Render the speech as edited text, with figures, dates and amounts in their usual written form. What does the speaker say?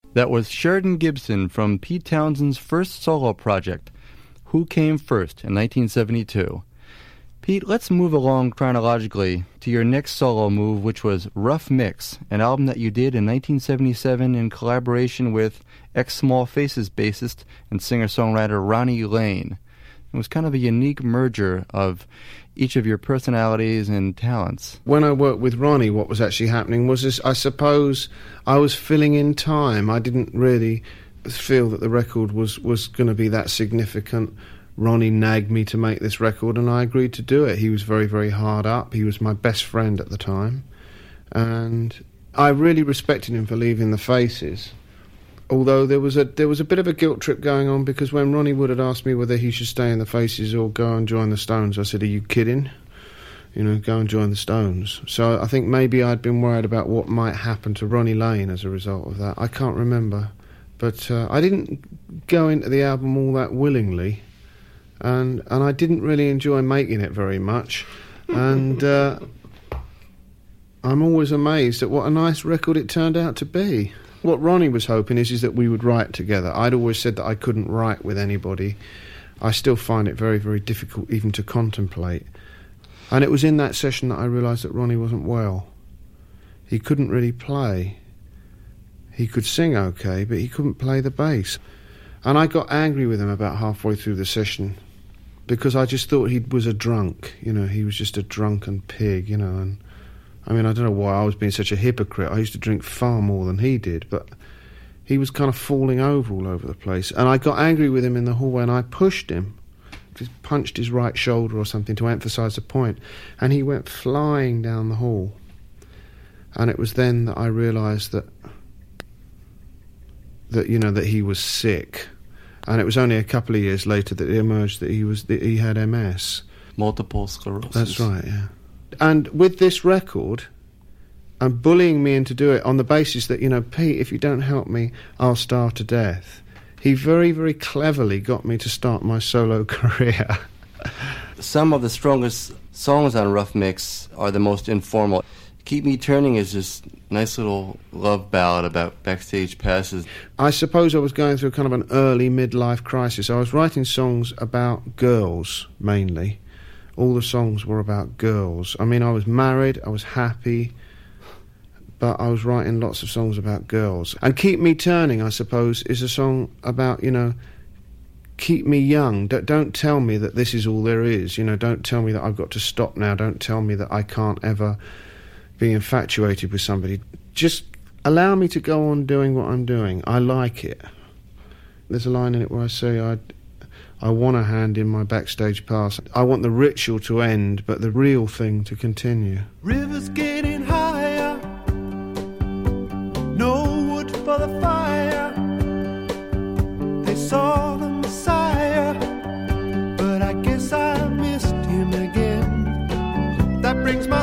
That was Sheridan Gibson from Pete Townshend's first solo project, Who Came First, in 1972. Pete, let's move along chronologically to your next solo move, which was Rough Mix, an album that you did in 1977 in collaboration with ex-Small Faces bassist and singer-songwriter Ronnie Lane. It was kind of a unique merger of each of your personalities and talents. When I worked with Ronnie, what was actually happening was, I suppose, I was filling in time. I didn't really feel that the record was going to be that significant. Ronnie nagged me to make this record, and I agreed to do it. He was very, very hard up. He was my best friend at the time. And I really respected him for leaving the Faces. Although there was a bit of a guilt trip going on, because when Ronnie Wood had asked me whether he should stay in the Faces or go and join the Stones, I said, "Are you kidding? You know, go and join the Stones." So I think maybe I'd been worried about what might happen to Ronnie Lane as a result of that. I can't remember. But I didn't go into the album all that willingly, and I didn't really enjoy making it very much. And I'm always amazed at what a nice record it turned out to be. What Ronnie was hoping is that we would write together. I'd always said that I couldn't write with anybody. I still find it very, very difficult even to contemplate. And it was in that session that I realised that Ronnie wasn't well. He couldn't really play. He could sing okay, but he couldn't play the bass. And I got angry with him about halfway through the session, because I just thought he was a drunk. You know, he was just a drunken pig, you know, and I mean, I don't know why I was being such a hypocrite. I used to drink far more than he did, but he was kind of falling over all over the place. And I got angry with him in the hallway, and I pushed him, just punched his right shoulder or something to emphasise the point, and he went flying down the hall. And it was then that I realised that you know, that he was sick. And it was only a couple of years later that it emerged that he had MS. Multiple sclerosis. That's right, yeah. And with this record, and bullying me into do it on the basis that, you know, Pete, if you don't help me, I'll starve to death. He very, very cleverly got me to start my solo career. Some of the strongest songs on Rough Mix are the most informal. Keep Me Turning is just a nice little love ballad about backstage passes. I suppose I was going through kind of an early midlife crisis. I was writing songs about girls, mainly. All the songs were about girls. I mean, I was married, I was happy, but I was writing lots of songs about girls. And Keep Me Turning, I suppose, is a song about, you know, keep me young. Don't tell me that this is all there is. You know, don't tell me that I've got to stop now. Don't tell me that I can't ever be infatuated with somebody. Just allow me to go on doing what I'm doing. I like it. There's a line in it where I say, I want to hand in my backstage pass. I want the ritual to end, but the real thing to continue. Rivers getting higher, no wood for the fire. They saw the Messiah, but I guess I missed him again. That brings my